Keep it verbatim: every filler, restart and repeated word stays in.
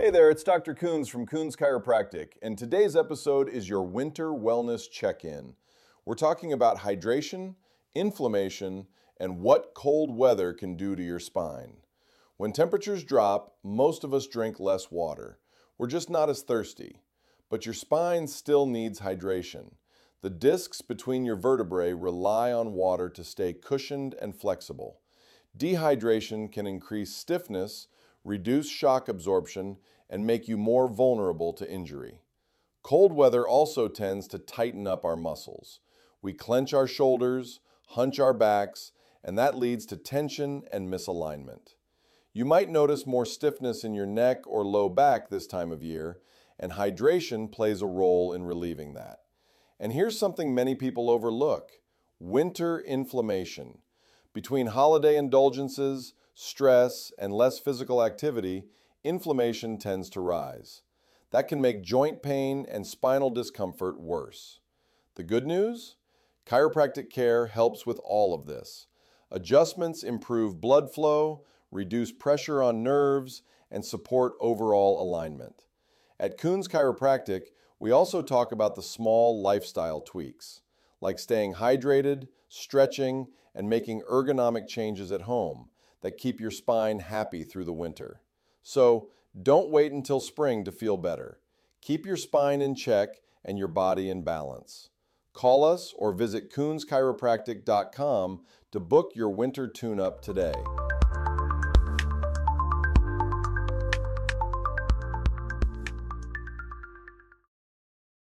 Hey there, it's Doctor Coons from Coons Chiropractic, and today's episode is your winter wellness check-in. We're talking about hydration, inflammation, and what cold weather can do to your spine. When temperatures drop, most of us drink less water. We're just not as thirsty. But your spine still needs hydration. The discs between your vertebrae rely on water to stay cushioned and flexible. Dehydration can increase stiffness, reduce shock absorption, and make you more vulnerable to injury. Cold weather also tends to tighten up our muscles. We clench our shoulders, hunch our backs, and that leads to tension and misalignment. You might notice more stiffness in your neck or low back this time of year, and hydration plays a role in relieving that. And here's something many people overlook: winter inflammation. Between holiday indulgences, stress, and less physical activity, inflammation tends to rise. That can make joint pain and spinal discomfort worse. The good news? Chiropractic care helps with all of this. Adjustments improve blood flow, reduce pressure on nerves, and support overall alignment. At Coons Chiropractic, we also talk about the small lifestyle tweaks, like staying hydrated, stretching, and making ergonomic changes at home that keep your spine happy through the winter. So, don't wait until spring to feel better. Keep your spine in check and your body in balance. Call us or visit coons chiropractic dot com to book your winter tune-up today.